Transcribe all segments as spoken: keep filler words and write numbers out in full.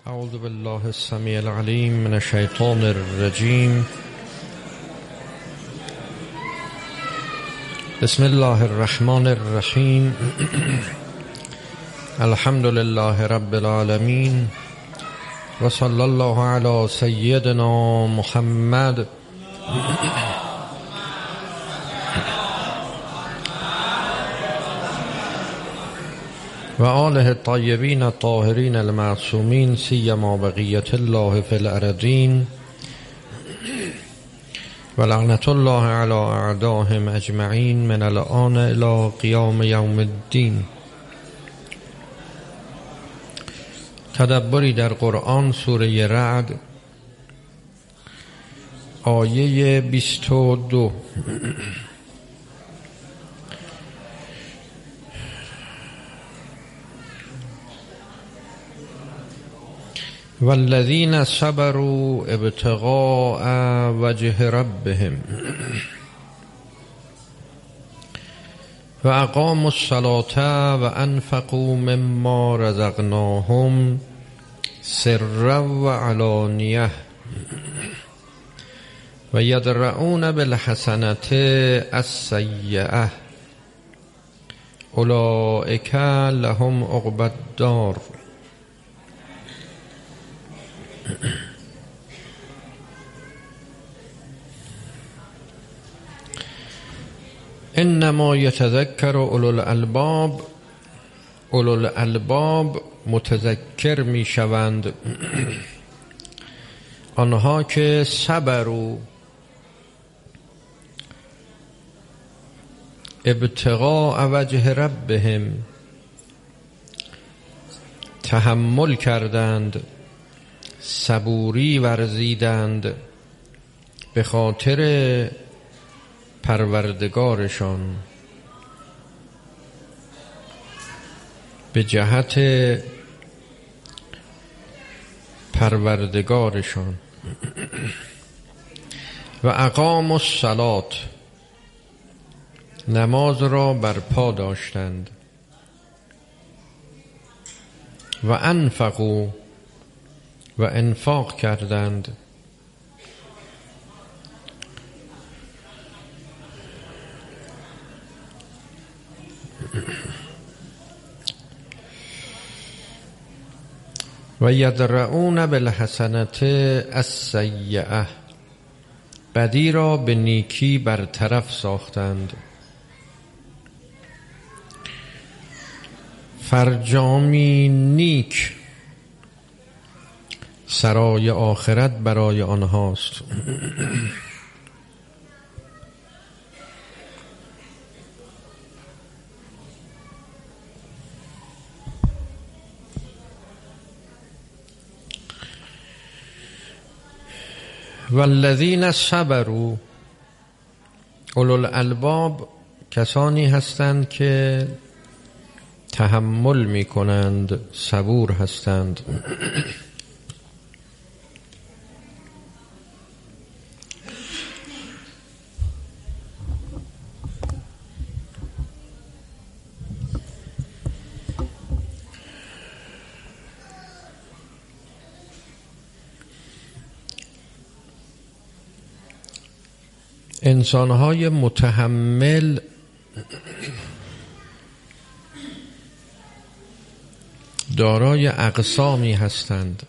اعوذ بالله السمیع العلیم من الشیطان الرجیم. بسم الله الرحمن الرحیم. الحمد لله رب العالمین و صلی الله علی سیدنا محمد و آله الطیبین الطاهرین المعصومین سیما بقیة الله فی الارضین و لعنة الله علی اعدائهم اجمعین من الآن الی قیام یوم الدین. تدبری در قرآن، سوره رعد، آیه بیست و دو. والذین صبروا ابتغاء وجه ربهم و اقاموا الصلاة و انفقوا مما رزقناهم سرا و علانیه و یدرؤون بالحسنة السیئة اولئک لهم عقبی الدار. انما یتذکر اولو الالباب، اولو الالباب متذکر می شوند آنها که صبروا ابتغاء وجه ربهم، تحمل کردند، صبوری ورزیدند به خاطر پروردگارشان، به جهت پروردگارشان. و اقاموا الصلاة، نماز را برپا داشتند. و انفقوا، و انفاق کردند. و یدرؤون بالحسنة السیئة، بدی را به نیکی برطرف ساختند. فرجامی نیک سرای آخرت برای آنهاست. والذین صبروا، اولو الالباب کسانی هستند که تحمل می کنند، صبور هستند. انسانهای متحمل دارای اقسامی هستند.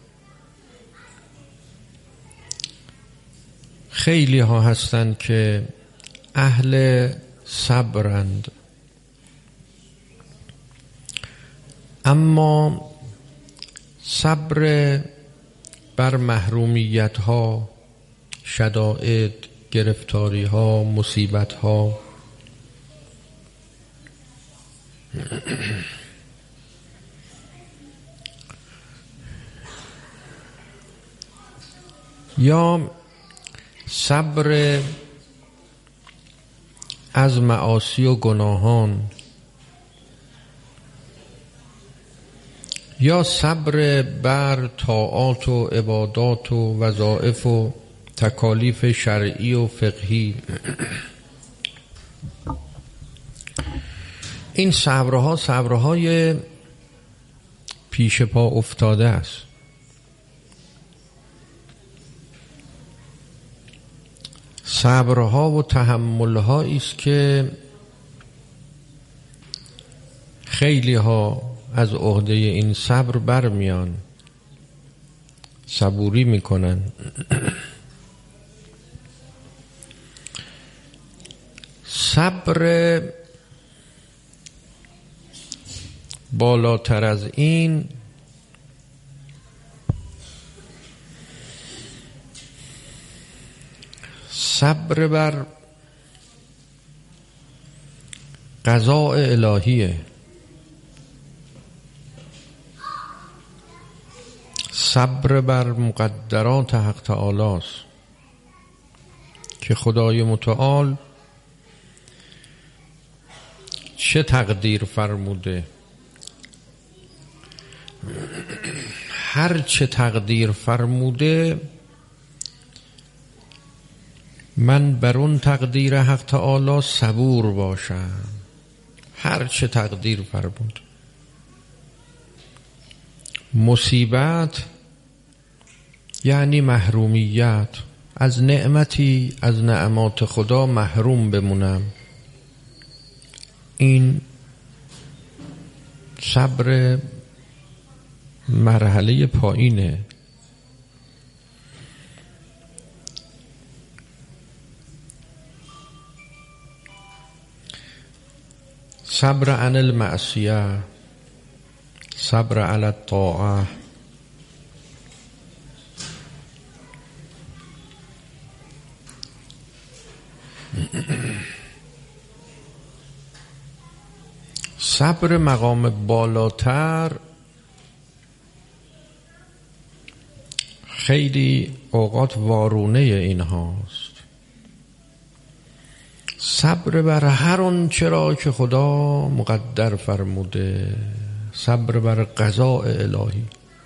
خیلی ها هستند که اهل صبرند، اما صبر بر محرومیت ها، شدائد، گرفتاری ها، مصیبت ها، یا صبر از معاصی و گناهان، یا صبر بر طاعات و عبادات و وظایف و تکالیف شرعی و فقهی. این صبرها صبرهای پیش پا افتاده است. صبرها و تحملهایی است که خیلی ها از عهده این صبر برمیان، صبوری میکنن. صبر بالاتر از این صبر بر قضاء الهیه، صبر بر مقدرات حق تعالی است که خدای متعال چه تقدیر فرموده. هر چه تقدیر فرموده من بر اون تقدیر حق تعالی صبور باشم. هر چه تقدیر فرمود. مصیبت یعنی محرومیت، از نعمتی از نعمات خدا محروم بمونم. این صبر مرحله پایینه. صبر عن المعصیه، صبر علی الطاعه. صبر مقام بالاتر خیلی اوقات وارونه این هاست. صبر بر هر اون چرا که خدا مقدر فرموده، صبر بر قضاء الهی.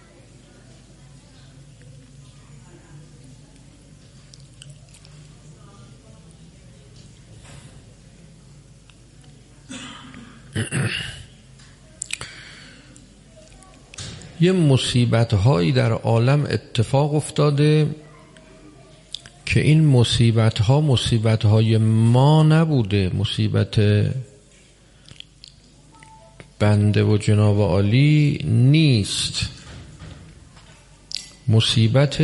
یه مصیبت هایی در عالم اتفاق افتاده که این مصیبت ها مصیبت های ما نبوده، مصیبت بنده و جناب عالی نیست، مصیبت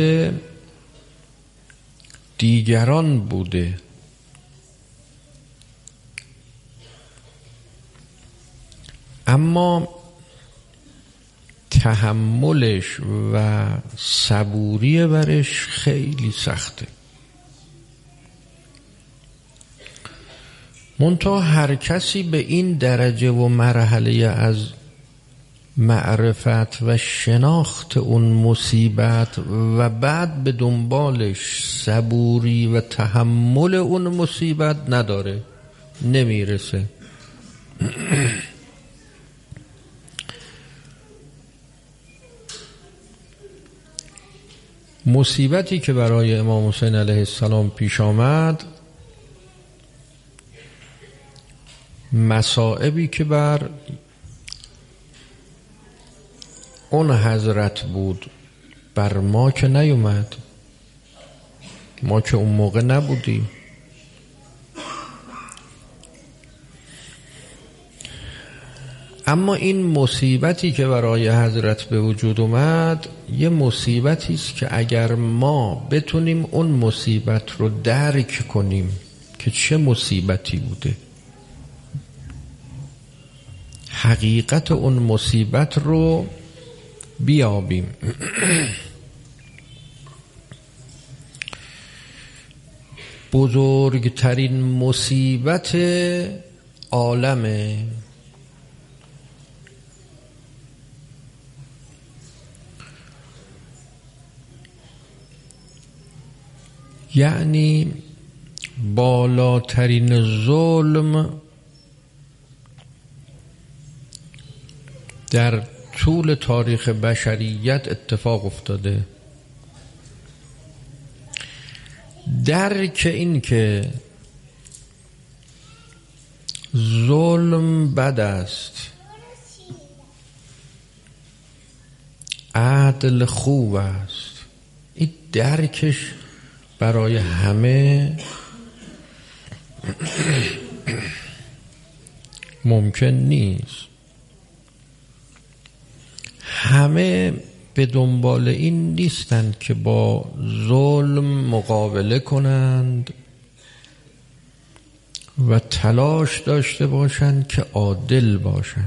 دیگران بوده. اما تحملش و صبوری برش خیلی سخته. منتها هر کسی به این درجه و مرحله از معرفت و شناخت اون مصیبت و بعد به دنبالش صبوری و تحمل اون مصیبت نداره، نمیرسه. مصیبتی که برای امام حسین علیه السلام پیش آمد، مصائبی که بر اون حضرت بود بر ما که نیومد، ما که اون موقع نبودیم. اما این مصیبتی که برای حضرت به وجود اومد یه مصیبتی است که اگر ما بتونیم اون مصیبت رو درک کنیم که چه مصیبتی بوده، حقیقت اون مصیبت رو بیابیم، بزرگترین مصیبت عالمه. یعنی بالاترین ظلم در طول تاریخ بشریت اتفاق افتاده. درک این که ظلم بد است، عدل خوب است، این درکش برای همه ممکن نیست. همه به دنبال این نیستند که با ظلم مقابله کنند و تلاش داشته باشند که عادل باشند.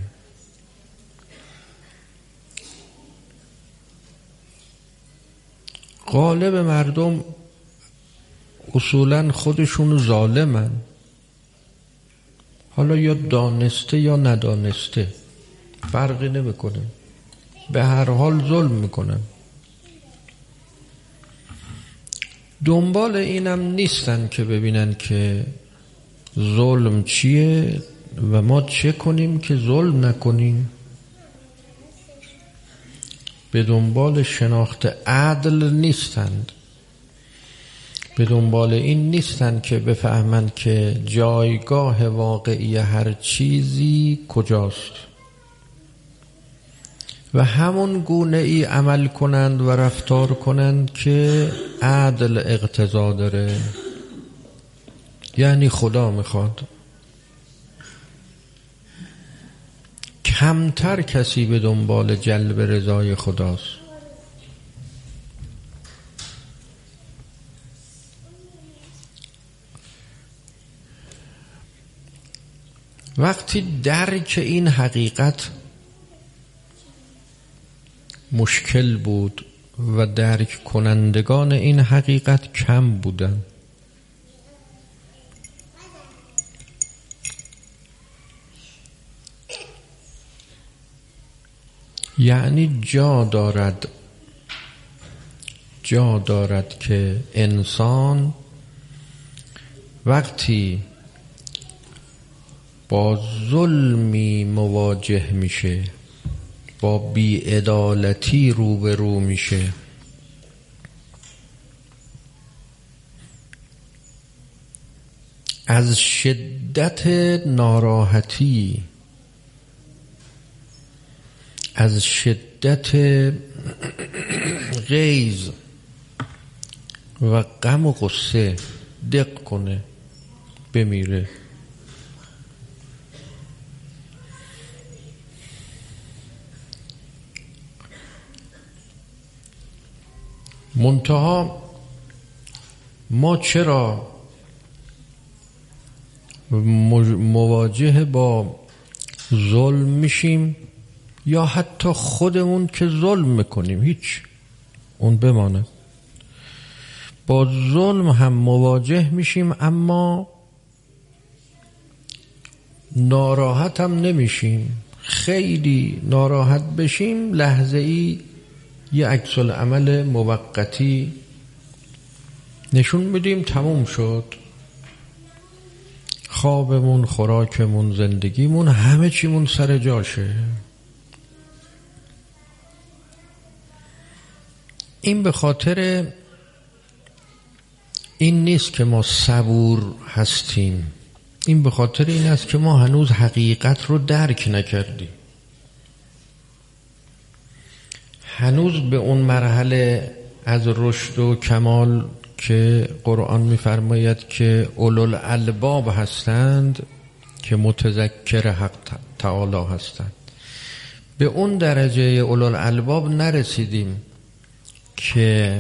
غالب مردم اصولاً خودشون ظالمن، حالا یا دانسته یا ندانسته فرقی نمیکنه، به هر حال ظلم میکنن. دنبال اینم نیستن که ببینن که ظلم چیه و ما چه کنیم که ظلم نکنیم. به دنبال شناخت عدل نیستند، به دنبال این نیستند که بفهمند که جایگاه واقعی هر چیزی کجاست و همون گونه ای عمل کنند و رفتار کنند که عدل اقتضا داره، یعنی خدا میخواد. کمتر کسی به دنبال جلب رضای خداست. وقتی درک این حقیقت مشکل بود و درک کنندگان این حقیقت کم بودن، یعنی جا دارد جا دارد که انسان وقتی با ظلمی مواجه میشه، با بی‌عدالتی روبرو میشه، از شدت ناراحتی، از شدت غیظ و غم و غصه دق کنه بمیره. منتها ما چرا مواجه با ظلم میشیم یا حتی خودمون که ظلم میکنیم؟ هیچ، اون بمانه. با ظلم هم مواجه میشیم اما ناراحت هم نمیشیم. خیلی ناراحت بشیم لحظه ای یه عکس العمل موقتی نشون میدیم، تموم شد. خوابمون، خوراکمون، زندگیمون، همه چیمون سر جاشه. این به خاطر این نیست که ما صبور هستیم، این به خاطر این است که ما هنوز حقیقت رو درک نکردیم. هنوز به اون مرحله از رشد و کمال که قرآن می‌فرماید که اولوالالباب هستند، که متذکر حق تعالی هستند، به اون درجه اولوالالباب نرسیدیم که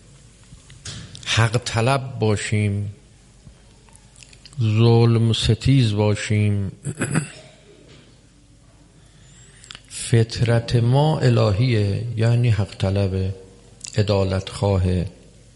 حق طلب باشیم، ظلم ستیز باشیم. فطرت ما الهیه، یعنی حق طلب، عدالت خواه.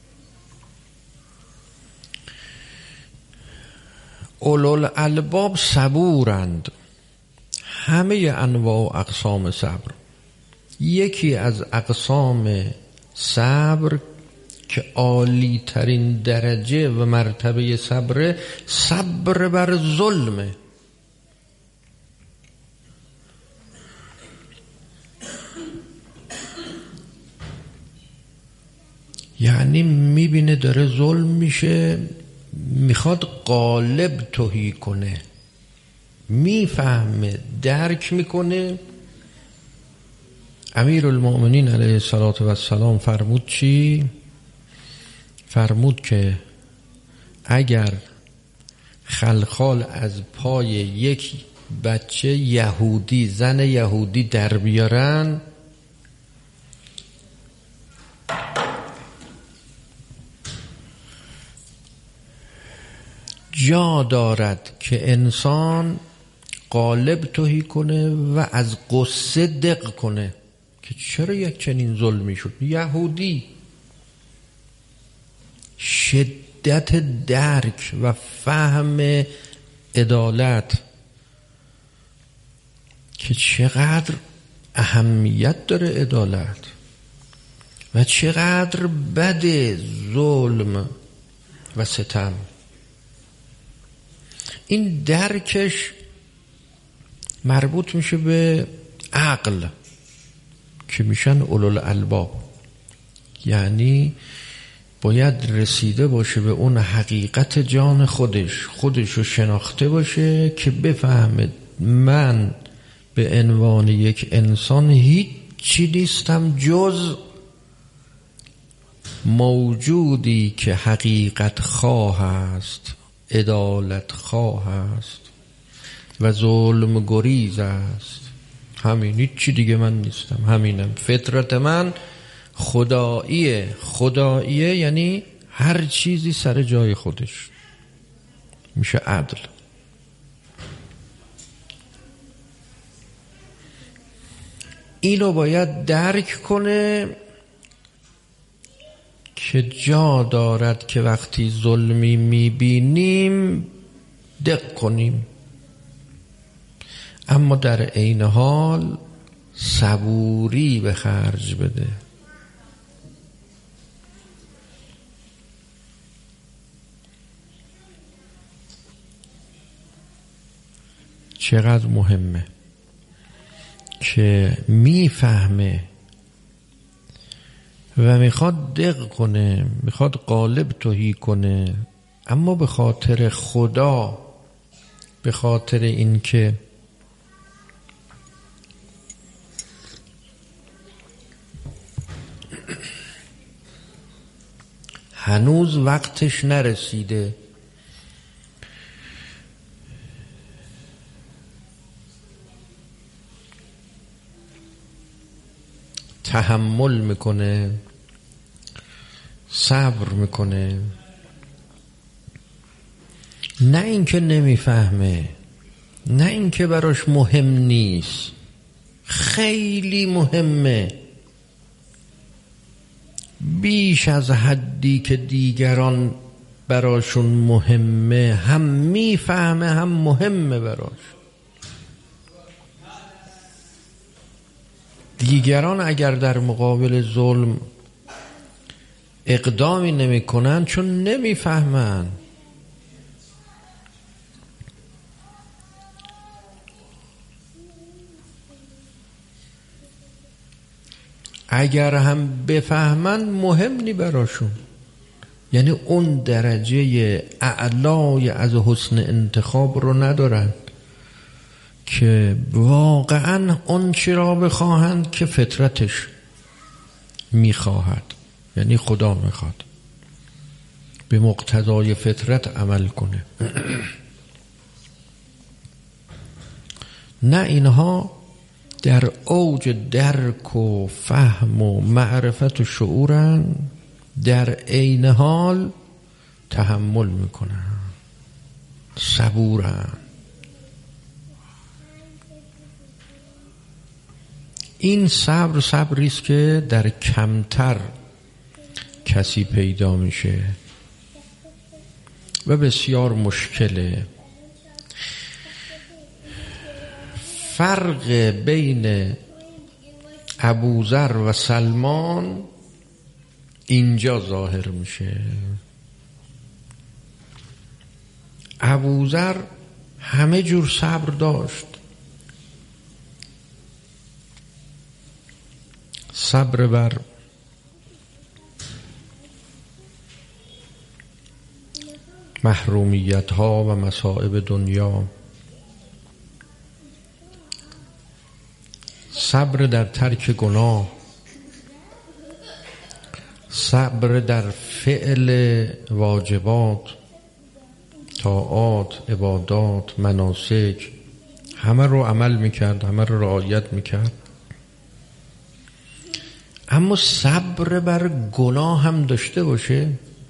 اولوالالباب صبورند، همه انواع و اقسام صبر. یکی از اقسام صبر که عالی ترین درجه و مرتبه صبر، صبر بر ظلمه. یعنی میبینه داره ظلم میشه، میخواد غالب توهی کنه، میفهمه، درک میکنه. امیرالمؤمنین علیه الصلاة و السلام فرمود چی؟ فرمود که اگر خلخال از پای یک بچه یهودی، زن یهودی در بیارن، جا دارد که انسان قالب تهی کنه و از قصه دق کنه که چرا یک چنین ظلمی شد. یهودی شدت درک و فهم عدالت که چقدر اهمیت داره عدالت و چقدر بده ظلم و ستم، این درکش مربوط میشه به عقل که میشن اولوالالباب، یعنی باید رسیده باشه به اون حقیقت جان خودش، خودش رو شناخته باشه که بفهمه من به عنوان یک انسان هیچی نیستم جز موجودی که حقیقت خواه است، عدالت خواه است و ظلم گریز است. همین، هیچی دیگه من نیستم، همینم. فطرت من خداییه. خداییه یعنی هر چیزی سر جای خودش، میشه عدل. اینو باید درک کنه که جا دارد که وقتی ظلمی میبینیم دق کنیم، اما در عین حال صبوری به خرج بده. چقدر مهمه که میفهمه و میخواد دق کنه، میخواد قالب تهی کنه، اما به خاطر خدا، به خاطر این که هنوز وقتش نرسیده، تحمل میکنه، صبر میکنه. نه اینکه نمیفهمه، نه اینکه براش مهم نیست، خیلی مهمه، بیش از حدی که دیگران براشون مهمه، هم میفهمه هم مهمه براش. دیگران اگر در مقابل ظلم اقدامی نمی کنن چون نمیفهمن. اگر هم بفهمن مهم نی براشون، یعنی اون درجه اعلای از حسن انتخاب رو ندارن که واقعا اون چی را بخواهند که فطرتش میخواهد، یعنی خدا میخواد به مقتضای فطرت عمل کنه. نه، اینها در اوج درک و فهم و معرفت و شعورن، در عین حال تحمل میکنن، صبورن. این صبر صبری است که در کمتر کسی پیدا میشه و بسیار مشکله. فرق بین ابوذر و سلمان اینجا ظاهر میشه. ابوذر همه جور صبر داشت، صبر بر محرومیت ها و مصائب دنیا، صبر در ترک گناه، صبر در فعل واجبات، طاعات، عبادات، مناسک، همه رو عمل میکرد، همه رو رعایت میکرد، اما صبر بر گناه هم داشته باشه،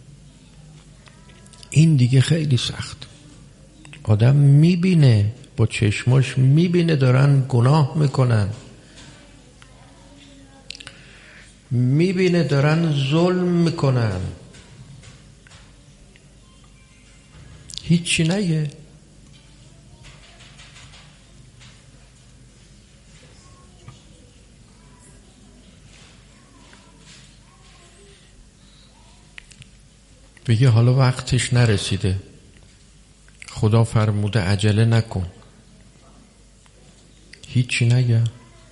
این دیگه خیلی سخت. آدم میبینه، با چشماش میبینه دارن گناه میکنن، میبینه دارن ظلم میکنن، هیچی نگه. بگه حالا وقتش نرسیده، خدا فرموده عجله نکن، هیچی نگه،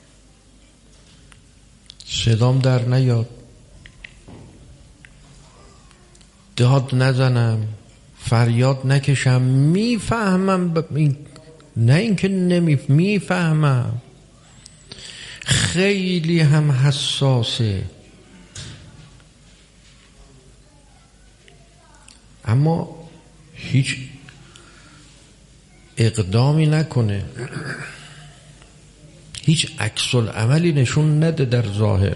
صدام در نیاد، داد نزنم، فریاد نکشم، میفهمم ب... این... نه اینکه نمی میفهمم، خیلی هم حساسه، اما هیچ اقدامی نکنه، هیچ عکس العملی نشون نده در ظاهر.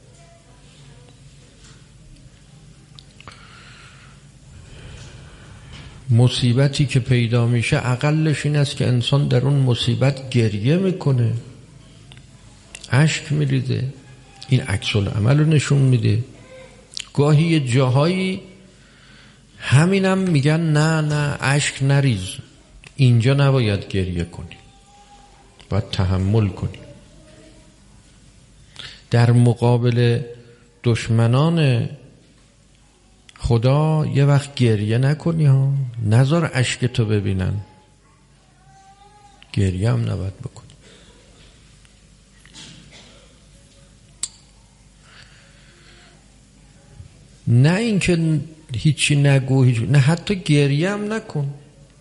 مصیبتی که پیدا میشه اقلش این است که انسان در اون مصیبت گریه میکنه، اشک میریزه، این عکس العمل رو نشون میده. گاهی یه جاهایی همینم میگن نه نه اشک نریز، اینجا نباید گریه کنی، باید تحمل کنی. در مقابل دشمنان خدا یه وقت گریه نکنی ها، نذار اشک تو ببینن، گریه هم نباید بکنی. نه اینکه هیچی نگو، هیچ... نه حتی گریه هم نکن.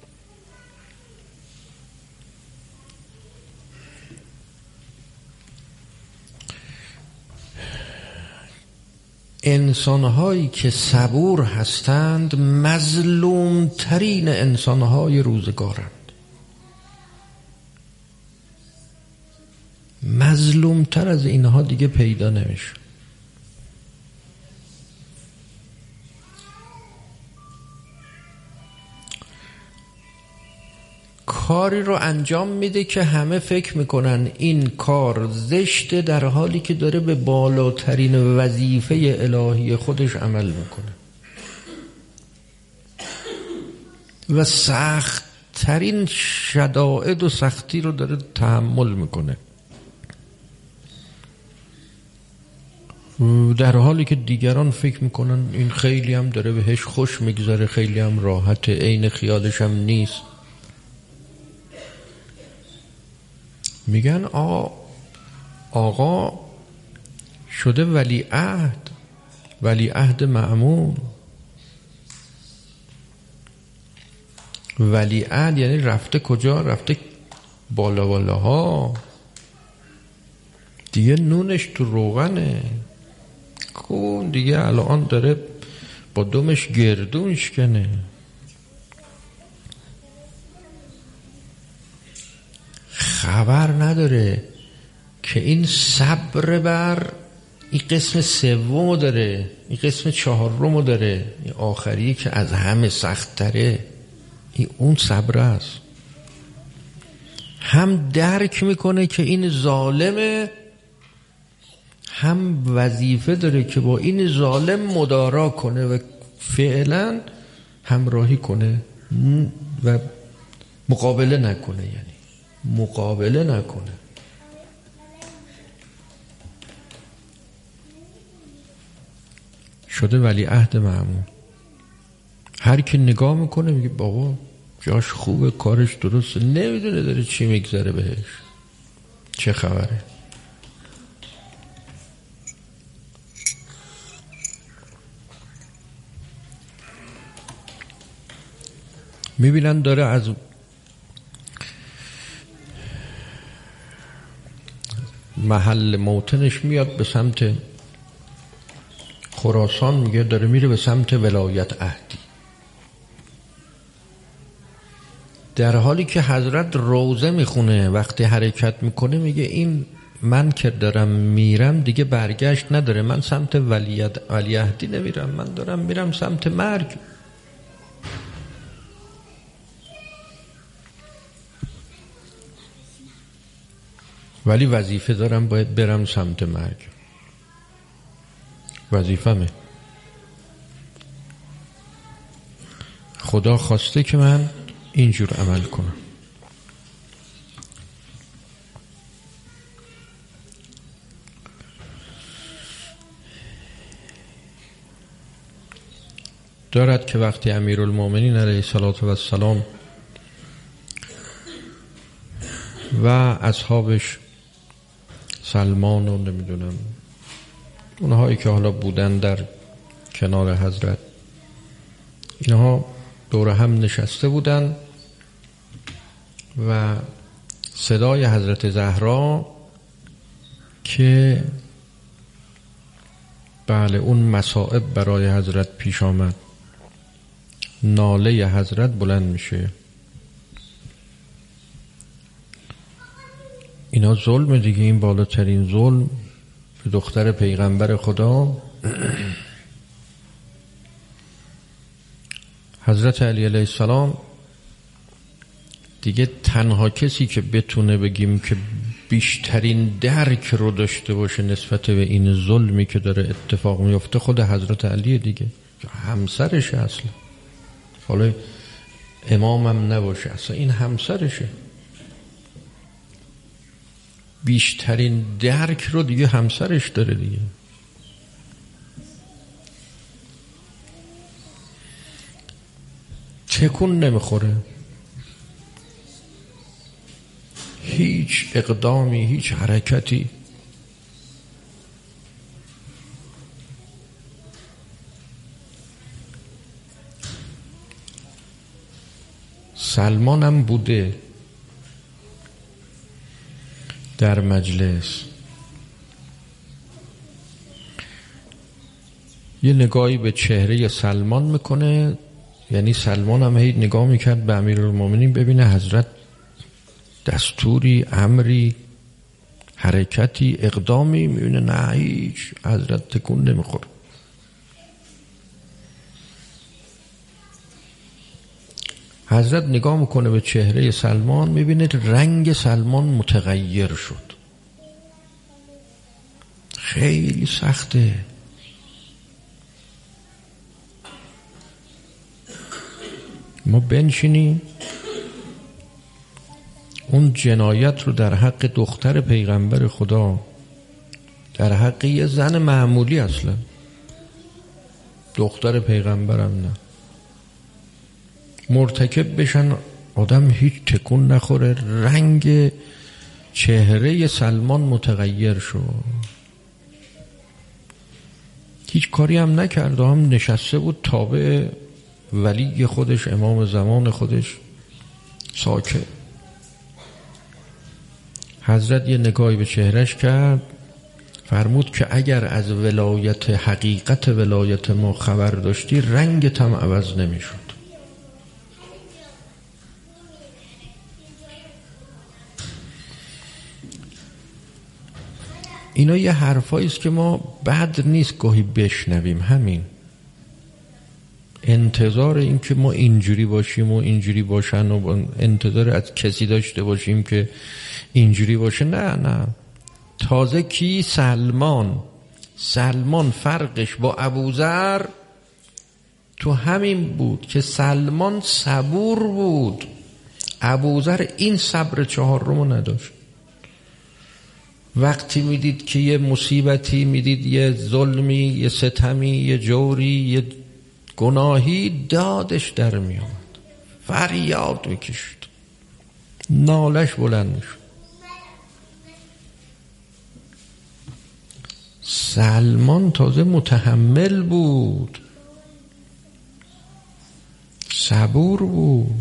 انسانهایی که صبور هستند مظلوم ترین انسانهای روزگارند، مظلوم تر از اینها دیگه پیدا نمیشه. کاری رو انجام میده که همه فکر میکنن این کار زشته، در حالی که داره به بالاترین وظیفه الهی خودش عمل میکنه و سخت ترین شدائد و سختی رو داره تحمل میکنه، در حالی که دیگران فکر میکنن این خیلی هم داره بهش خوش میگذره، خیلی هم راحته، عین خیالش هم نیست. میگن آقا آقا شده ولی عهد، ولی عهد مأمون. ولی عهد یعنی رفته کجا؟ رفته بالا بالاها، دیگه نونش تو روغنه، کون دیگه الان داره با دمش گردون شکنه. خبر نداره که این صبر بر این قسم سومو داره، این قسم چهارمو داره، این آخری که از همه سخت تره، این اون صبر است. هم درک میکنه که این ظالمه، هم وظیفه داره که با این ظالم مدارا کنه و فعلا همراهی کنه و مقابله نکنه، یعنی مقابله نکنه. شده ولی عهد مأمون. هر کی نگاه میکنه میگه بابا جاش خوبه، کارش درسته، نمیدونه داره چی میگذره بهش، چه خبره. میبینن داره از محل موطنش میاد به سمت خراسان، میگه داره میره به سمت ولایت عهدی. در حالی که حضرت روزه میخونه وقتی حرکت میکنه میگه این من که دارم میرم دیگه برگشت نداره، من سمت ولیعهد ولیعهدی نمیرم، من دارم میرم سمت مرگ. ولی وظیفه دارم، باید برم سمت مرگ، وظیفمه. خدا خواسته که من اینجور عمل کنم. دارد که وقتی امیرالمومنین علیه الصلاة و السلام و اصحابش، سلمان و نمیدونم اونهایی که حالا بودن در کنار حضرت، اینها دور هم نشسته بودن و صدای حضرت زهرا که بله اون مصائب برای حضرت پیش آمد، ناله حضرت بلند میشه. اینا ظلم دیگه، این بالاترین ظلم به دختر پیغمبر خدا. حضرت علی علیه السلام دیگه تنها کسی که بتونه بگیم که بیشترین درک رو داشته باشه نسبت به این ظلمی که داره اتفاق میفته خود حضرت علی دیگه، همسرشه اصلا، حالا امامم نباشه، اصلا این همسرشه. بیشترین درک رو دیگه همسرش داره دیگه. تکون نمیخوره، هیچ اقدامی، هیچ حرکتی. سلمان هم بوده در مجلس، یه نگاهی به چهره سلمان میکنه، یعنی سلمان هم هی نگاه میکرد به امیرالمومنین ببینه حضرت دستوری، امری، حرکتی، اقدامی، میبینه نه هیچ، حضرت تکون نمیخوره. حضرت نگاه میکنه به چهره سلمان، میبینه رنگ سلمان متغیر شد. خیلی سخته. ما بنشینیم اون جنایت رو در حق دختر پیغمبر خدا، در حق یه زن معمولی، اصلا دختر پیغمبرم نه، مرتکب بشن، آدم هیچ تکون نخوره. رنگ چهره سلمان متغیر شد، هیچ کاری هم نکرد، هم نشسته بود تابع ولی خودش، امام زمان خودش، ساکت. حضرت یه نگاهی به چهرش کرد، فرمود که اگر از ولایت، حقیقت ولایت ما خبر داشتی رنگت هم عوض نمی شد. اینا یه حرفایی است که ما بد نیست گاهی بشنویم. همین انتظار این که ما اینجوری باشیم و اینجوری باشن و انتظار از کسی داشته باشیم که اینجوری باشه، نه نه. تازه کی؟ سلمان. سلمان فرقش با ابوذر تو همین بود که سلمان صبور بود، ابوذر این صبر چهارمو نداشت. وقتی میدید که یه مصیبتی، میدید یه ظلمی، یه ستمی، یه جوری، یه گناهی، دادش در می آمد، فریاد میکشید، نالش بلند میشد. سلمان تازه متحمل بود، صبور بود.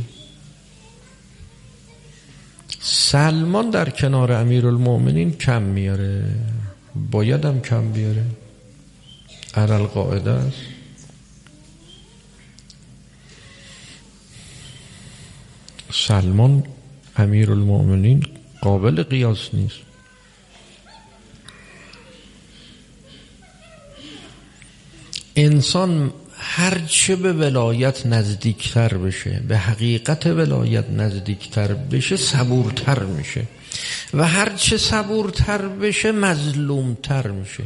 سلمان در کنار امیرالمومنین کم میاره، باید هم کم بیاره، علل قاعده است. سلمان امیرالمؤمنین قابل قیاس نیست. انسان هرچه به ولایت نزدیکتر بشه، به حقیقت ولایت نزدیکتر بشه، صبورتر میشه و هرچه صبورتر بشه مظلومتر میشه.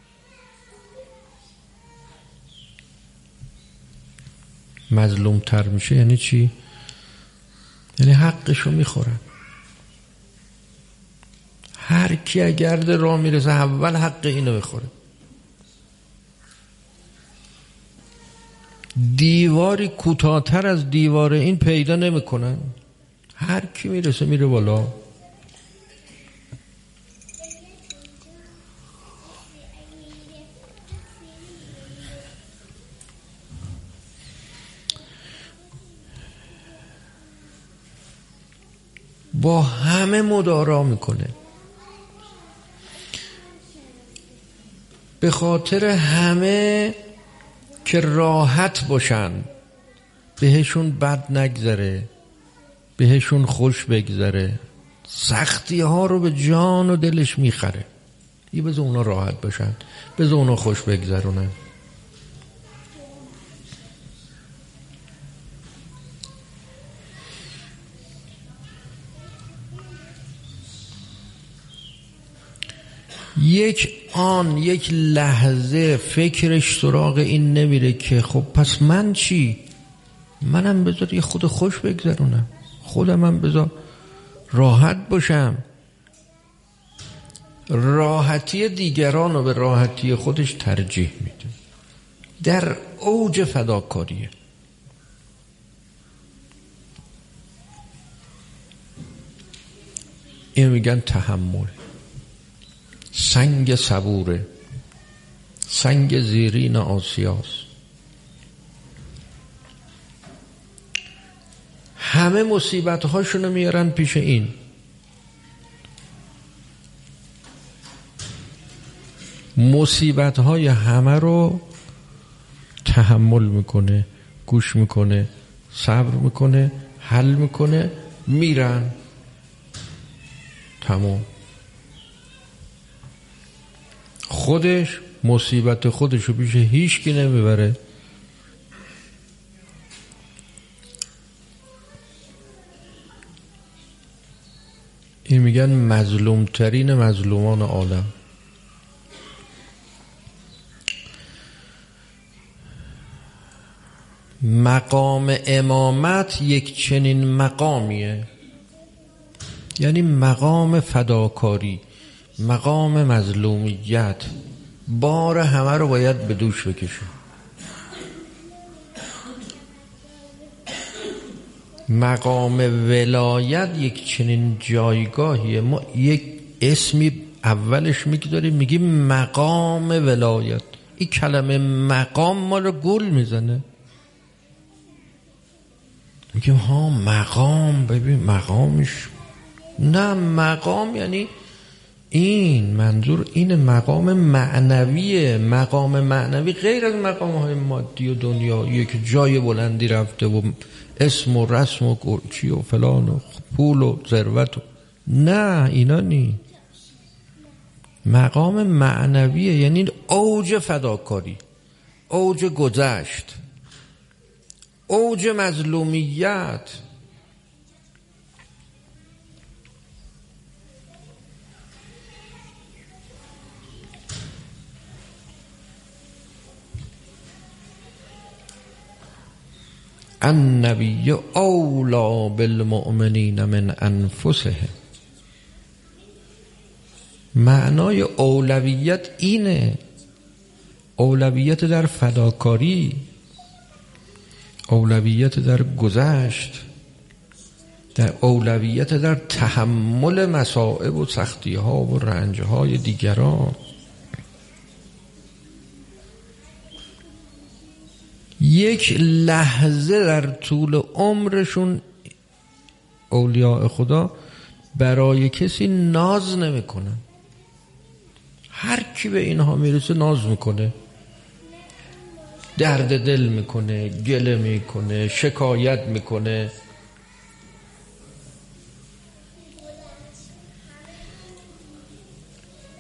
مظلومتر میشه یعنی چی؟ یعنی حقشو میخورن. هر کی اگر در راه میرسه اول حق اینو بخوره. دیواری کوتاه‌تر از دیوار این پیدا نمیکنن. هر کی میرسه میره بالا. با همه مدارا میکنه، به خاطر همه که راحت باشن، بهشون بد نگذره، بهشون خوش بگذره، سختی ها رو به جان و دلش میخره. یه بذار اونا راحت باشن، بذار اونا خوش بگذرونن. یک آن یک لحظه فکرش سراغ این نمیره که خب پس من چی؟ منم بذار یه خود خوش بگذرونم، خودم هم بذار راحت باشم. راحتی دیگران رو به راحتی خودش ترجیح میده. در اوج فداکاریه. این میگن تحمل. سنگ صبوره، سنگ زیرین آسیاست. همه مصیبت هاشونو میارن پیش این. مصیبت های همه رو تحمل میکنه، گوش میکنه، صبر میکنه، حل میکنه، میرن. تمام. خودش مصیبت خودش رو پیش هیچ کی نمیبره. این میگن مظلوم ترین مظلومان عالم. مقام امامت یک چنین مقامیه، یعنی مقام فداکاری، مقام مظلومیت. بار همه رو باید به دوش بکشه. مقام ولایت یک چنین جایگاهیه. ما یک اسمی اولش میگذاریم میگیم مقام ولایت. این کلمه مقام ما رو گول میزنه. میگیم ها مقام، ببین مقامش. نه، مقام یعنی این، منظور این مقام معنویه. مقام معنوی غیر از مقام های مادی و دنیاییه که جای بلندی رفته و اسم و رسم و گرچی و فلان و پول و ثروت و... نه، اینا نی. مقام معنویه، یعنی اوج فداکاری، اوج گذشت، اوج مظلومیت. النبی اولی بالمؤمنین من انفسهم. معنای اولویت اینه. اولویت در فداکاری، اولویت در گذشت، در اولویت در تحمل مصائب و سختی ها و رنج های دیگران. یک لحظه در طول عمرشون اولیاء خدا برای کسی ناز نمیکنن. هر کی به اینها میرسه ناز میکنه، درد دل میکنه، گله میکنه، شکایت میکنه.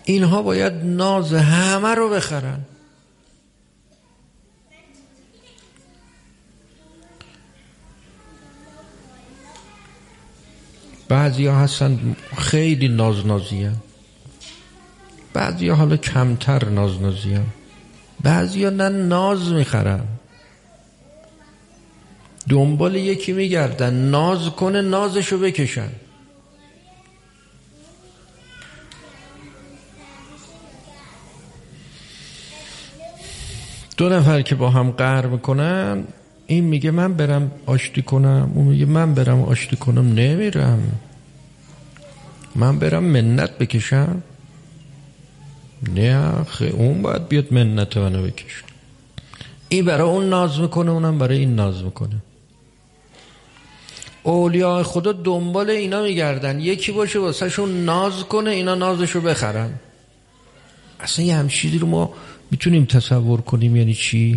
اینها باید ناز همه رو بخرن. بعضی ها هستن خیلی ناز نازی هستن، بعضی ها حالا کمتر ناز نازی هستن، بعضی ها نه ناز میخرن، دنبال یکی میگردن ناز کنه نازشو بکشن. دو نفر که با هم قهر میکنن، این میگه من برم آشتی کنم، اون میگه من برم آشتی کنم. نمیرم. من برم منت بکشم؟ نه خیلی، اون باید بیاد منت منو بکشه. این برای اون ناز میکنه، اونم برای این ناز میکنه. اولیاء خدا دنبال اینا میگردن یکی باشه واسه شون ناز کنه، اینا نازشو بخرن. اصلا یه همچیزی رو ما میتونیم تصور کنیم؟ یعنی چی؟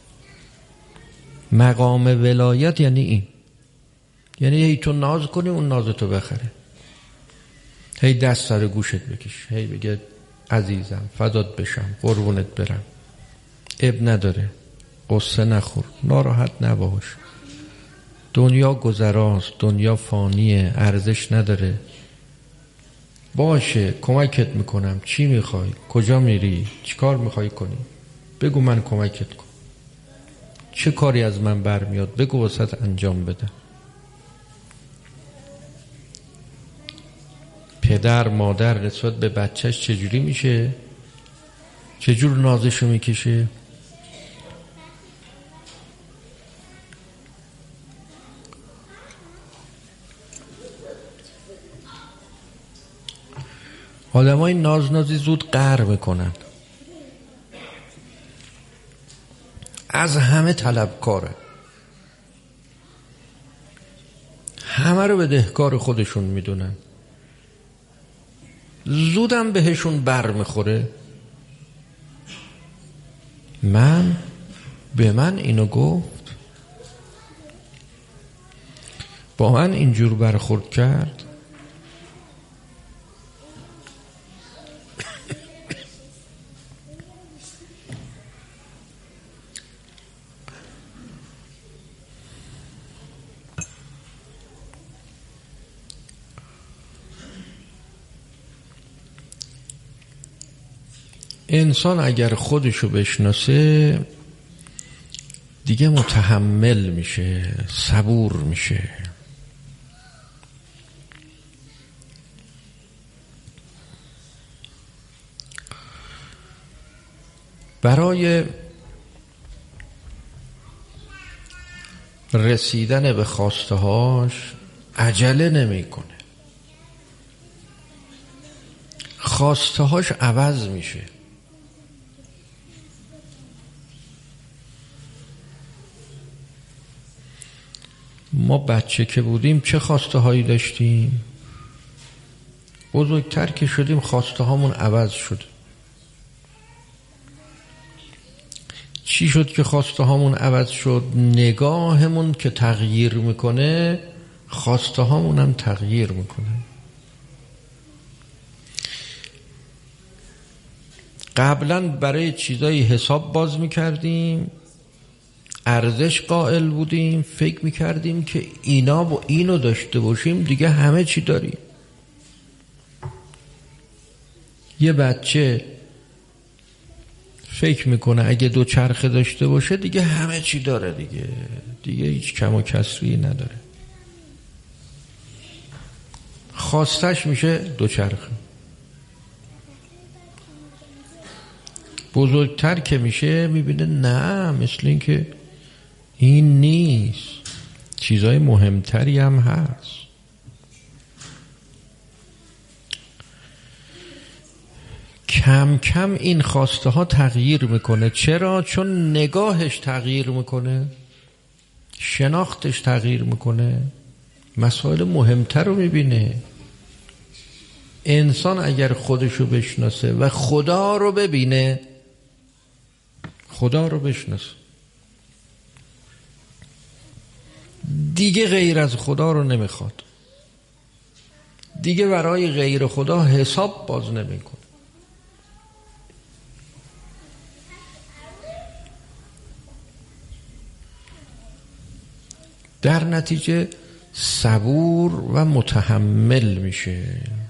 مقام ولایت یعنی این، یعنی هی تو ناز کنی اون نازتو بخره، هی دست سر گوشت بکش، هی بگه عزیزم فدات بشم، قربونت برم، اب نداره، قصه نخور، ناراحت نباش، دنیا گذراست، دنیا فانیه، ارزش نداره، باشه کمکت میکنم، چی میخوای، کجا میری، چی کار میخوای کنی، بگو من کمکت کنم، چه کاری از من برمیاد بگو واسط انجام بدم. پدر مادر نسبت به بچهش چجوری میشه؟ چجور نازشو میکشه؟ آدم های ناز نازی زود قهر میکنن، از همه طلبکاره، همه رو بدهکار خودشون میدونن، زودم بهشون بر میخوره. من به من اینو گفت، با من اینجور برخورد کرد. انسان اگر خودشو بشناسه دیگه متحمل میشه، صبور میشه. برای رسیدن به خواسته هاش عجله نمیکنه، خواسته هاش عوض میشه. ما بچه که بودیم چه خواسته هایی داشتیم؟ بزرگتر که شدیم خواسته هامون عوض شد. چی شد که خواسته هامون عوض شد؟ نگاهمون که تغییر میکنه خواسته هامون هم تغییر میکنه. قبلا برای چیزایی حساب باز میکردیم، ارزش قائل بودیم، فکر میکردیم که اینا با اینو داشته باشیم دیگه همه چی داریم. یه بچه فکر میکنه اگه دو چرخه داشته باشه دیگه همه چی داره، دیگه دیگه هیچ کم و کسری نداره. خواستش میشه دو چرخه. بزرگتر که میشه میبینه نه، مثل این که این نیست، چیزای مهمتری هم هست. کم کم این خواسته ها تغییر میکنه. چرا؟ چون نگاهش تغییر میکنه، شناختش تغییر میکنه، مسائل مهمتر رو میبینه. انسان اگر خودشو بشناسه و خدا رو ببینه، خدا رو بشناسه، دیگه غیر از خدا رو نمیخواد، دیگه برای غیر خدا حساب باز نمیکنه. در نتیجه صبور و متحمل میشه.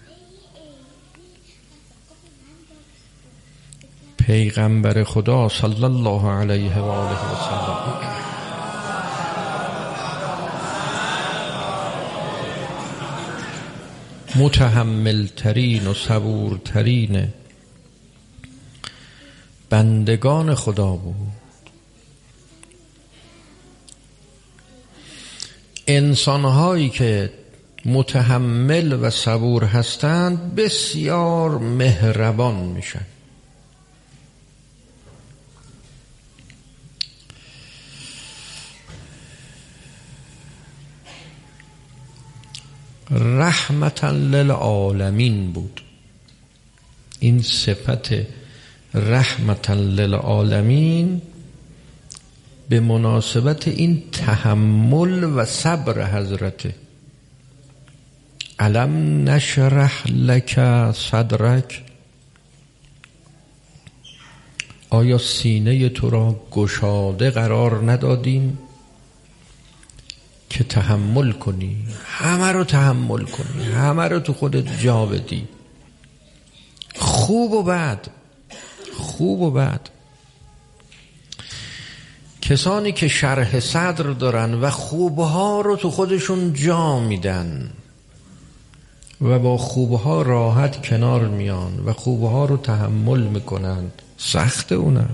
پیغمبر خدا صلی الله علیه و آله و سلم متحمل ترین و صبور ترین بندگان خدا بود. انسانهایی که متحمل و صبور هستند بسیار مهربان میشن. رحمتا للعالمین بود. این صفت رحمتا للعالمین به مناسبت این تحمل و صبر حضرته. الم نشرح لک صدرک، آیا سینه تو را گشاده قرار ندادیم که تحمل کنی؟ همه رو تحمل کنی، همه رو تو خودت جا بدی، خوب و بد، خوب و بد. کسانی که شرح صدر دارن و خوبها رو تو خودشون جا میدن و با خوبها راحت کنار میان و خوبها رو تحمل میکنن، سخت اونم.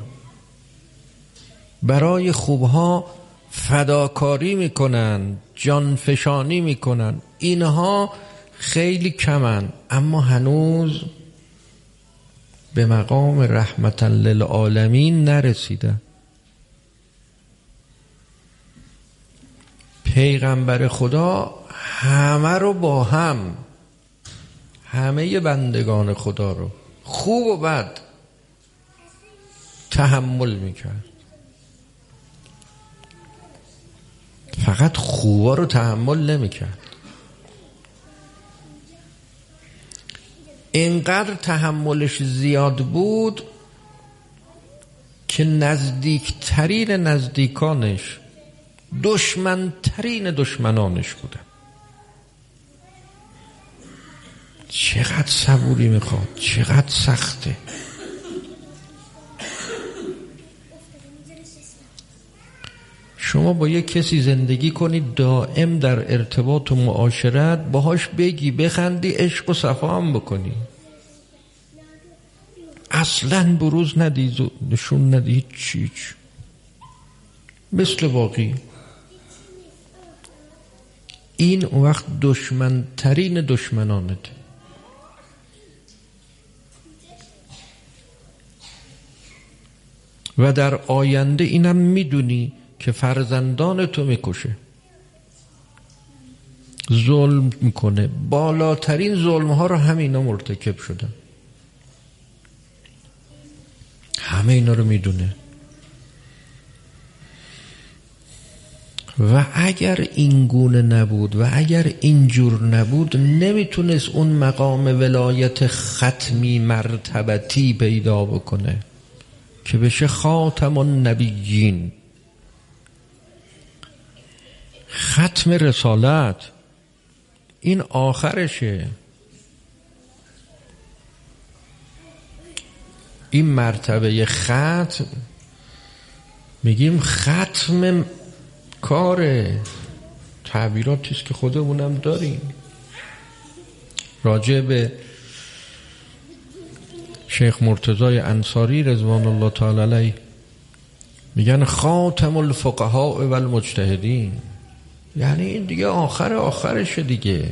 برای خوبها فداکاری میکنن، جانفشانی میکنن، اینها خیلی کمن، اما هنوز به مقام رحمتا للعالمین نرسیدن. پیغمبر خدا همه رو با هم، همه بندگان خدا رو خوب و بد تحمل میکرد. فقط خوبا رو تحمل نمیکرد. اینقدر تحملش زیاد بود که نزدیکترین نزدیکانش دشمنترین دشمنانش بودن. چقدر صبوری میخواد، چقدر سخته. شما با یک کسی زندگی کنید، دائم در ارتباط و معاشرت باهاش بگی، بخندی، عشق و صفا هم بکنی، اصلا بروز ندی، نشون ندی چیچ، مثل باقی. این اون وقت دشمنترین دشمنانت. و در آینده اینم میدونی که فرزندان تو میکشه، ظلم میکنه. بالاترین ظلم ها رو همه اینا مرتکب شدن، همه اینا رو میدونه. و اگر این گونه نبود و اگر اینجور نبود، نمیتونست اون مقام ولایت ختمی مرتبتی پیدا بکنه که بشه خاتم النبیین، ختم رسالت. این آخرشه. این مرتبه ختم، میگیم ختم کاره، تعبیراتیست که خودمونم داریم. راجع به شیخ مرتضی انصاری رضوان الله تعالی علیه میگن خاتم الفقهاء و المجتهدین، یعنی این دیگه آخر آخرشه دیگه،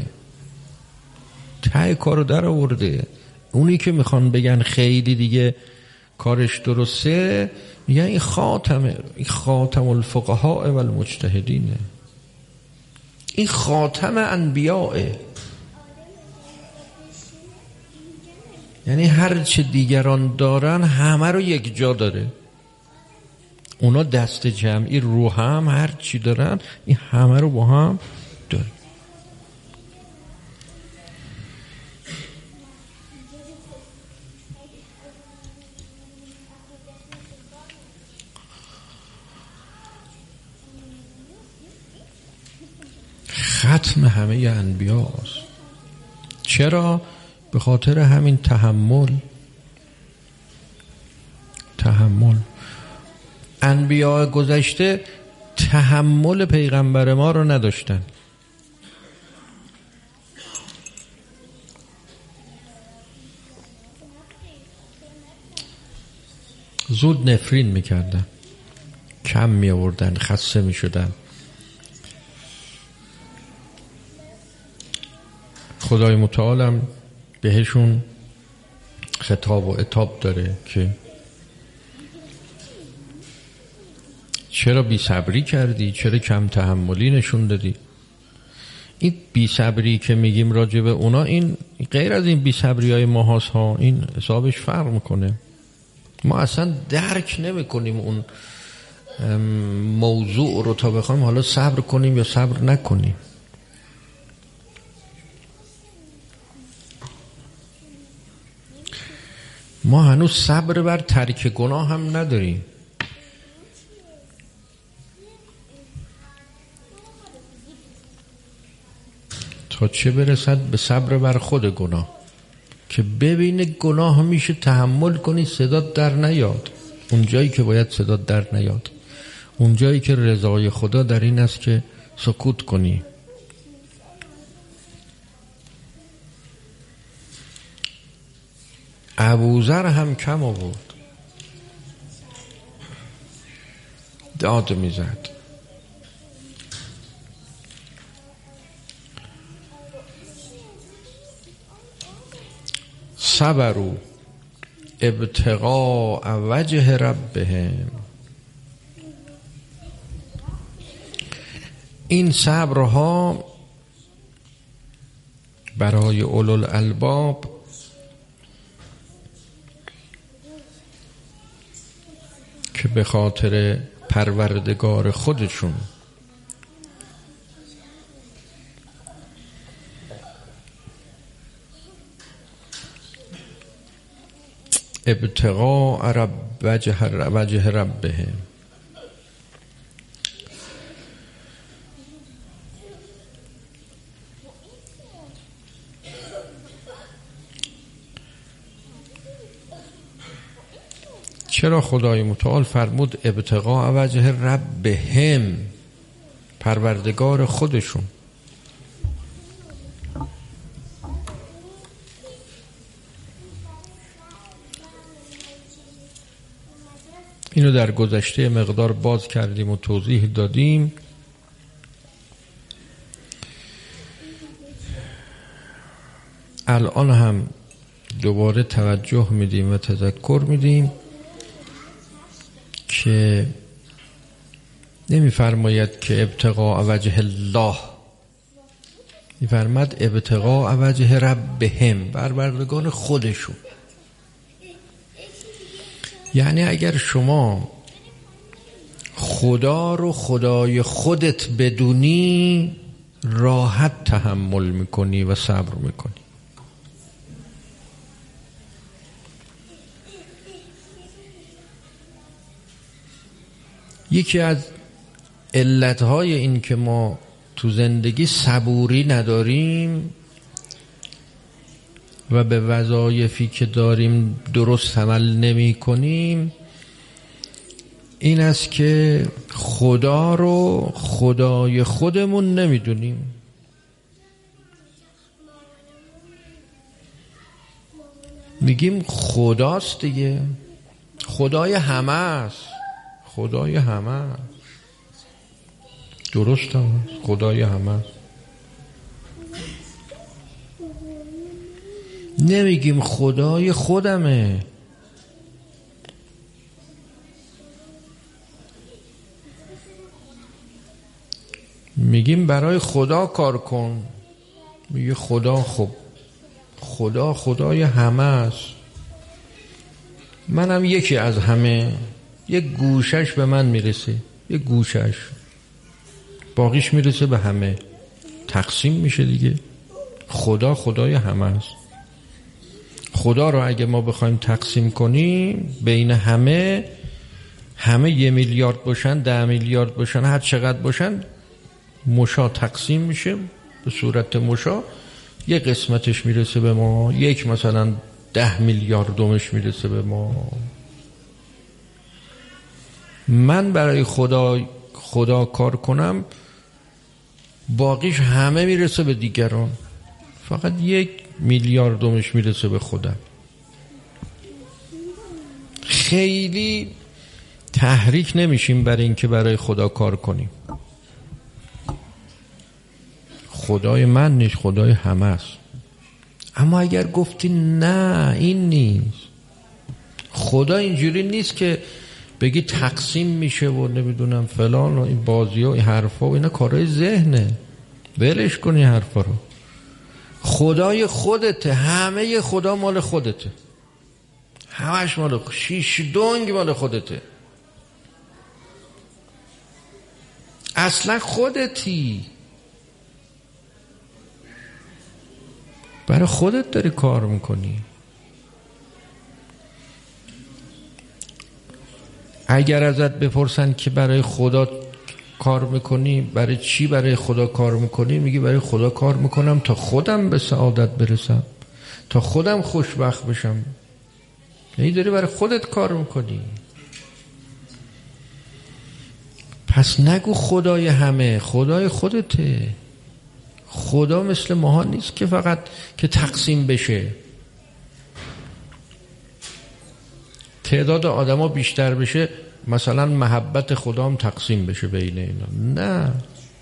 ته کارو در آورده. اونی که میخوان بگن خیلی دیگه کارش درسته، میگن این خاتمه، این خاتم الفقهاء و المجتهدینه، این خاتم انبیاءه. یعنی هر چه دیگران دارن همه رو یک جا داره. اونا دست جمعی رو هم هر چی دارن، این همه رو با هم داره. ختم همه انبیاست. چرا؟ به خاطر همین تحمل. تحمل انبیاء گذشته تحمل پیغمبر ما رو نداشتن. زود نفرین میکردن، کم میآوردن، خسته میشدن. خدای متعالم بهشون خطاب و عتاب داره که چرا بی صبری کردی، چرا کم تحملی نشون دادی. این بی صبری که میگیم راجع به اونا، این غیر از این بی صبری های ما هاست ها، این حسابش فرق میکنه. ما اصلا درک نمی کنیم اون موضوع رو تا بخوایم حالا صبر کنیم یا صبر نکنیم. ما هنوز صبر بر ترک گناه هم نداریم. تا چه برسد به صبر بر خود گناه، که ببینه گناه میشه تحمل کنی، صدات در نیاد اون جایی که باید صدات در نیاد، اون جایی که رضای خدا در این است که سکوت کنی. ابوذر هم کم آورد، داد میزد. صبروا ابتغاء وجه ربهم. این صبرها برای اولوالالباب که به خاطر پروردگار خودشون ابتغاء رب وجه, وجه ربهم، چرا خدای متعال فرمود ابتغاء وجه ربهم، پروردگار خودشون؟ اینو در گذشته مقدار باز کردیم و توضیح دادیم. الان هم دوباره توجه میدیم و تذکر میدیم که نمیفرماید که ابتغاء وجه الله، میفرماد ابتغاء وجه ربهم، پروردگار خودشون. یعنی اگر شما خدا رو خدای خودت بدونی، راحت تحمل میکنی و صبر میکنی. یکی از علتهای این که ما تو زندگی صبوری نداریم و به وظایفی که داریم درست عمل نمی کنیم این است که خدا رو خدای خودمون نمیدونیم. میگیم خداست دیگه، خدای همه است، خدای همه است، درست هم خدای همه است. نمیگیم خدای خودمه. میگیم برای خدا کار کن. میگه خدا، خب خدا خدای همه است، منم یکی از همه، یک گوشش به من میرسه، یک گوشش، باقیش میرسه به همه، تقسیم میشه دیگه. خدا خدای همه است. خدا رو اگه ما بخوایم تقسیم کنیم بین همه، همه یه میلیارد باشن، ده میلیارد باشن، هر چقدر باشن، مشا تقسیم میشه به صورت مشا، یه قسمتش میرسه به ما، یک مثلا ده میلیاردمش میرسه به ما. من برای خدا خدا کار کنم، باقیش همه میرسه به دیگران، فقط یک میلیاردمش میرسه به خودم. خیلی تحریک نمیشیم برای اینکه برای خدا کار کنیم. خدای من نیست، خدای همه است. اما اگر گفتی نه این نیست، خدا اینجوری نیست که بگی تقسیم میشه و نمیدونم فلان و این بازی و این حرفا و اینا کارهای ذهنه، ولش کنی حرفا رو. خدای خودته، همه خدا مال خودته، همش مال خودته، شیش دنگ مال خودته، اصلا خودتی، برای خودت داری کار میکنی. اگر ازت بپرسن که برای خدا کار میکنی، برای چی برای خدا کار میکنی، میگی برای خدا کار میکنم تا خودم به سعادت برسم، تا خودم خوشبخت بشم. یعنی داری برای خودت کار میکنی. پس نگو خدای همه، خدای خودته. خدا مثل ماها نیست که فقط که تقسیم بشه، تعداد آدم ها بیشتر بشه مثلا محبت خدا هم تقسیم بشه بین اینا. نه،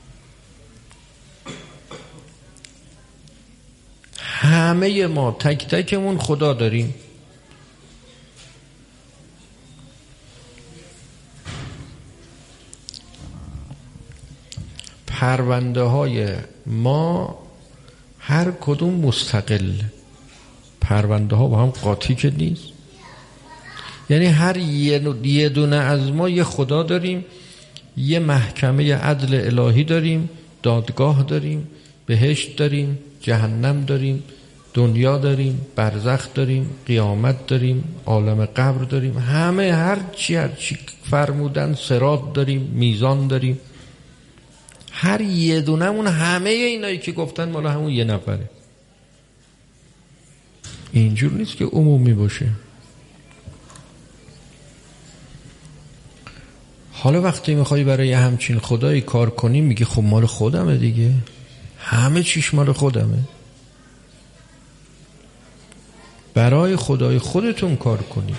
همه ما تک تکمون خدا داریم. پرونده های ما هر کدوم مستقل، پرونده ها با هم قاطی که نیست. یعنی هر یه دونه از ما یه خدا داریم، یه محکمه عدل الهی داریم، دادگاه داریم، بهشت داریم، جهنم داریم، دنیا داریم، برزخ داریم، قیامت داریم، عالم قبر داریم، همه هر چی هر چی فرمودن، صراط داریم، میزان داریم. هر یه دونمون همه اینایی که گفتن مال همون یه نفره. اینجور نیست که عمومی باشه. حالا وقتی میخوای برای همچین خدایی کار کنی، میگی خب مال خودمه دیگه، همه چیش مال خودمه. برای خدای خودتون کار کنید.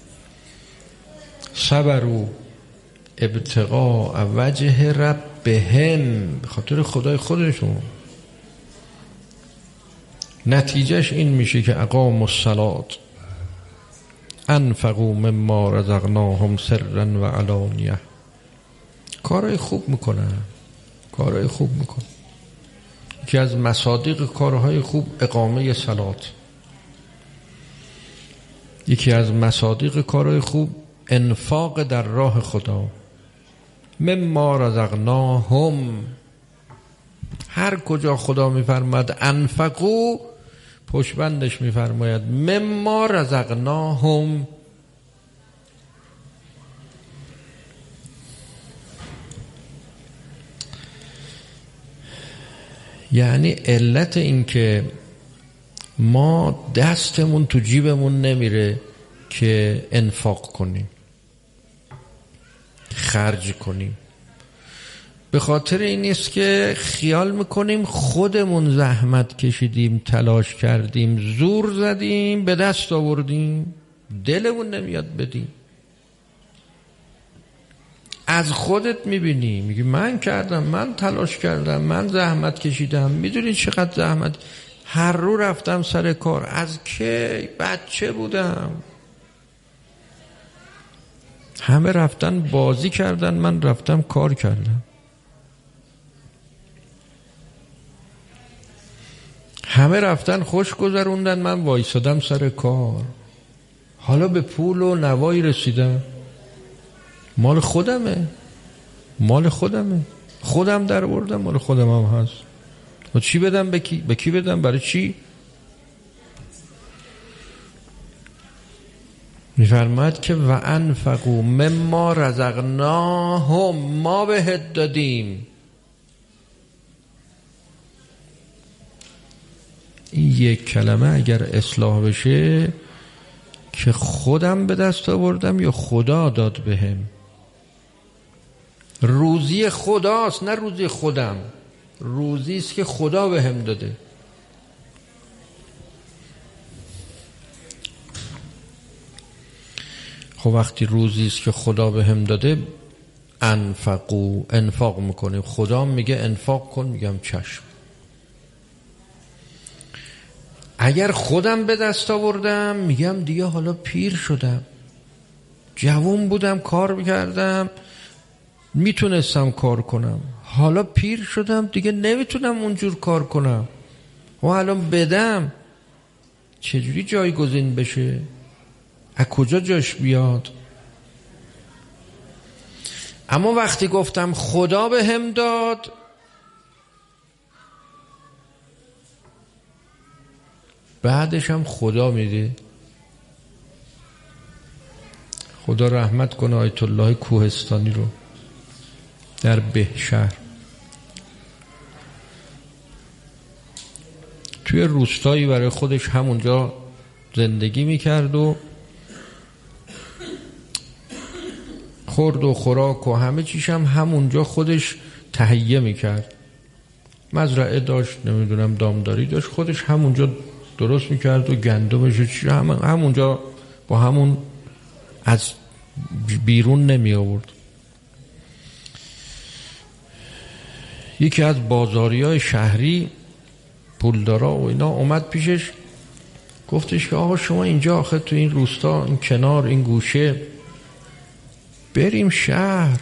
صبروا ابتغاء وجه ربهم، به خاطر خدای خودشون. نتیجهش این میشه که اقاموا الصلاة، انفقوا مما رزقناهم سرا و علانیه. کارهای خوب میکنن، کارهای خوب میکنن. یکی از مصادیق کارهای خوب اقامه صلات، یکی از مصادیق کارهای خوب انفاق در راه خدا. مما رزقناهم، هر کجا خدا میفرماد انفقوا، پشتبندش میفرماید مما رزقناهم. یعنی علت این که ما دستمون تو جیبمون نمیره که انفاق کنیم، خرج کنیم، به خاطر این نیست که خیال میکنیم خودمون زحمت کشیدیم، تلاش کردیم، زور زدیم، به دست آوردیم، دلمون نمیاد بدیم. از خودت میبینی، میگی من کردم، من تلاش کردم، من زحمت کشیدم. میدونی چقدر زحمت؟ هر رو رفتم سر کار، از کی بچه بودم همه رفتن بازی کردن، من رفتم کار کردم. همه رفتن خوش گذروندن، من وایسادم سر کار. حالا به پول و نوایی رسیدم، مال خودمه، مال خودمه، خودم در بردم، مال خودم هم هست. و چی بدم به کی؟ به کی بدم؟ برای چی؟ میفرماید که و انفقوا مما رزقناهم، ما بهت دادیم. این یک کلمه اگر اصلاح بشه که خودم به دست آوردم یا خدا داد بهم. روزی خداست نه روزی خودم، روزی است که خدا بهم داده. خب وقتی روزی است که خدا بهم داده، انفقو انفاق میکنیم، خدا میگه انفاق کن، میگم چشم. اگر خودم به دست آوردم میگم دیگه حالا پیر شدم، جوان بودم کار میکردم میتونستم کار کنم، حالا پیر شدم دیگه نمیتونم اونجور کار کنم و الان بدم چجوری جایگزین بشه؟ از کجا جاش بیاد؟ اما وقتی گفتم خدا به هم داد، بعدش هم خدا میده. خدا رحمت کنه آیت الله کوهستانی رو در بهشهر، توی روستایی برای خودش همونجا زندگی میکرد و خورد و خوراک و همه چیش هم همونجا خودش تهیه میکرد. مزرعه داشت، نمیدونم دامداری داشت، خودش همونجا درست میکرد و گندمش چی هم همونجا با همون، از بیرون نمی آورد. یکی از بازاریای شهری پولدارا و اینا اومد پیشش، گفتش که آقا شما اینجا آخه تو این روستا، این کنار، این گوشه، بریم شهر،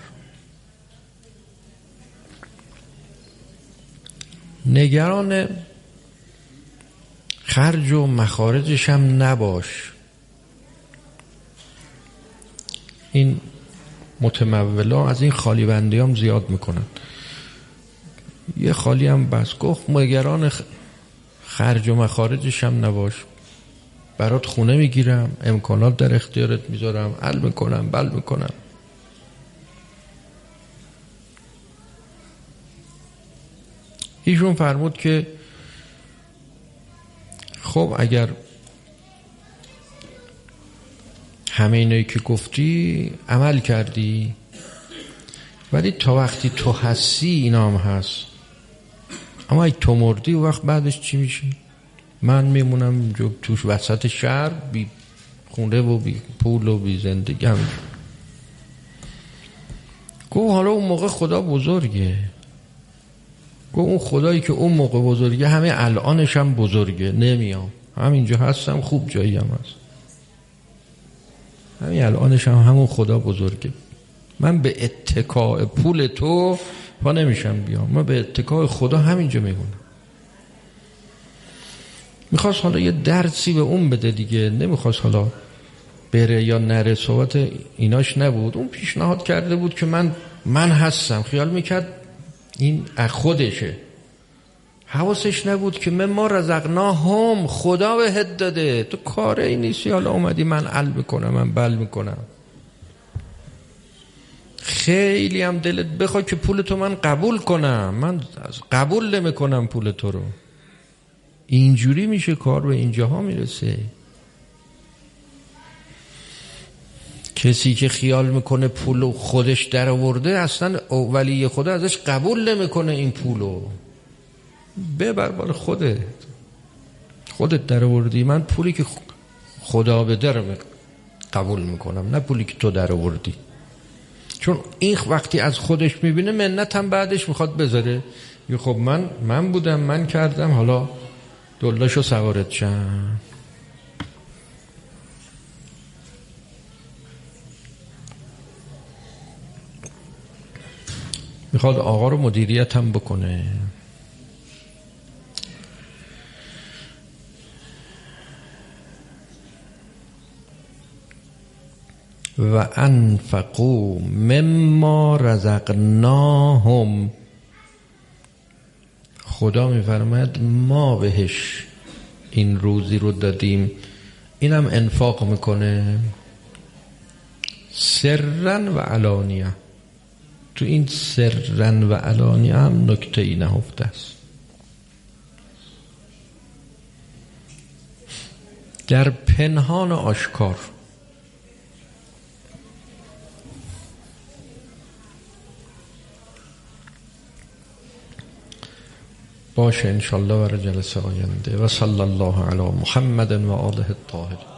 نگران خرج و مخارجش هم نباش. این متمولا از این خالی بندی هم زیاد میکنن. یه خالی هم بس، گفت نگران خرج و مخارجش هم نباش، برات خونه میگیرم، امکانات در اختیارت میذارم، حل میکنم، بل میکنم. ایشون فرمود که خب اگر همه اینایی که گفتی عمل کردی، ولی تا وقتی تو هستی اینا هم هست. اما اگه تو مردی و وقت بعدش چی میشه؟ من میمونم توش وسط شهر بی خونه و بی پول و بی زندگی هم. گفت حالا اون موقع خدا بزرگه. گفت اون خدایی که اون موقع بزرگه همه الانش هم بزرگه، نمیام، همینجا هستم، خوب جایی هم هست، همین الانش هم همون خدا بزرگه. من به اتکاء پول تو پا نمیشم بیام، من به اتکاء خدا همینجا میمونم. میخواست حالا یه درسی به اون بده دیگه، نمیخواست حالا بره یا نره، صحبت ایناش نبود. اون پیشنهاد کرده بود که من من هستم، خیال میکرد این از خودشه، حواسش نبود که من ما رزقناهم، خدا بهت داده، تو کاره ای نیستی حالا اومدی من عل میکنم، من بل میکنم. خیلی هم دلت بخوای که پول تو من قبول کنم، من قبول نمیکنم پول تو رو. اینجوری میشه کار به اینجاها میرسه. کسی که خیال میکنه پولو خودش در آورده، اصلا ولی خدا ازش قبول نمیکنه این پولو. ببر بال خودت، خودت در آوردی، من پولی که خدا بده رو قبول میکنم، نه پولی که تو در آوردی. چون این وقتی از خودش میبینه منت هم بعدش میخواد بذاره، یه خب من من بودم، من کردم، حالا دلاشو سوارت شم. میخواد آقا رو مدیریت هم بکنه. و انفقوا مما رزقناهم، خدا میفرماید ما بهش این روزی رو دادیم، اینم انفاق میکنه سرن و علانیه. تو این سرن و علانیه هم نکته ای نهفته است. در پنهان و آشکار. باشه انشالله برای جلسه آینده. و صلی الله علی محمد و آله الطاهرین.